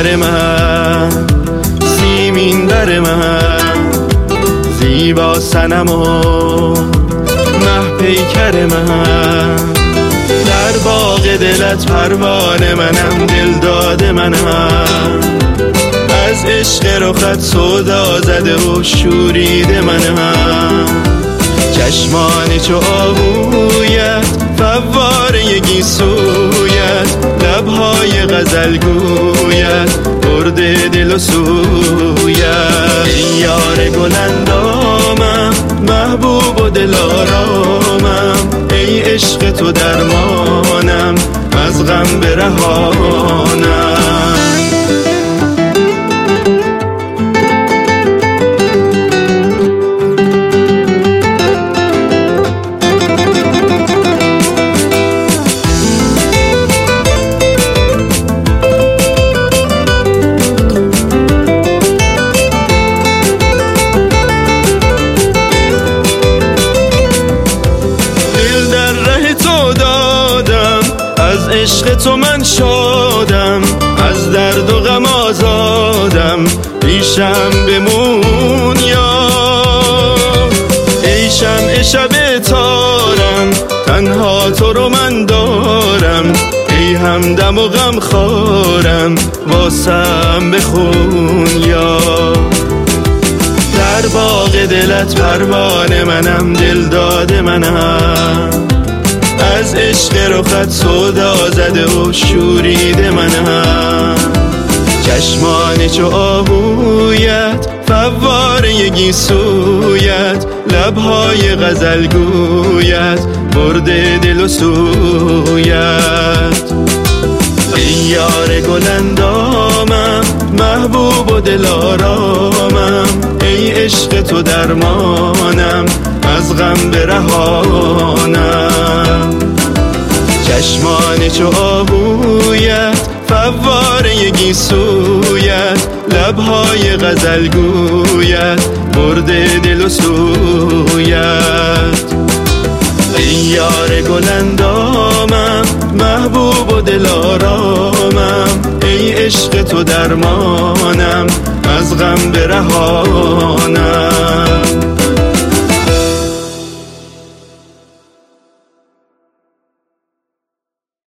بر من، سیمین بر من، زیبا صنم و مه پیکر من. در باغ دلت پروانه منم، دل داده منم، از عشق رخت سودا زده و شوریده منم. چشمان چو آهویت، فواره گیسویت، لبهای غزل گویت، برده دل و سویت. ای یار گل اندامم، محبوب و دل آرامم، ای عشق تو درمانم، از غم برهانم. از عشق تو من شادم، از درد و غم آزادم، پیشم بمون یا ای شمع شب تارم، تنها تو رو من دارم، ای همدم و غم خارم، واسم بخون یا. در باغ دلت پروانه منم، دل داده منم، از عشق رخت سودا زده و شوریده منم. چشمان چو آهویت، فواره گیسویت، لبهای غزل گویت، برده دل و سویت. ای یار گل اندامم، محبوب و دل آرامم، ای عشق تو درمانم، از غم برهانم. چشمان چو آهویت، فواره گیسویت، لبهای غزل گویت، برده دل و سویت. ای یار گل اندامم، محبوب و دل آرامم، ای عشق تو درمانم، از غم برهانم.